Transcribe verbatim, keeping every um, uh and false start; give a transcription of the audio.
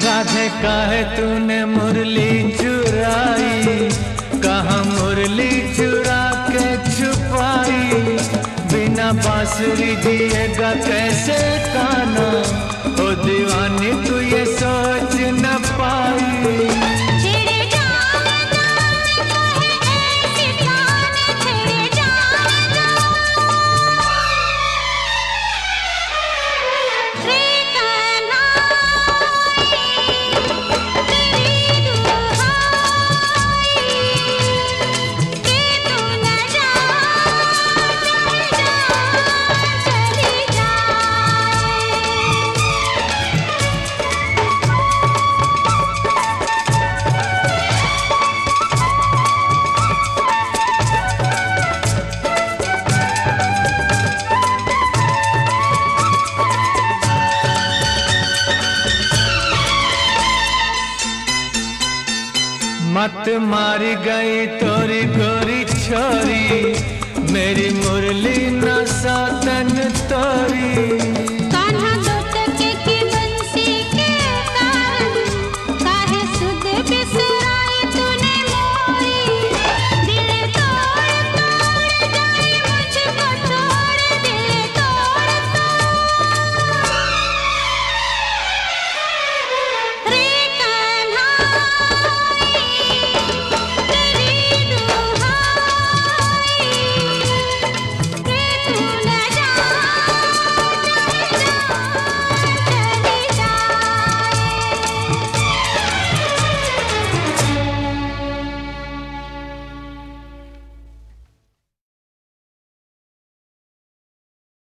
राधे काहे तूने मुरली चुराई, कहाँ मुरली चुरा के छुपाई। बिना बांसुरी दिएगा कैसे गाना, ओ दीवानी तू ये सोच न पाई। मत मारी गई तोरी गोरी छोरी, मेरी मुरली न सातन तोरी।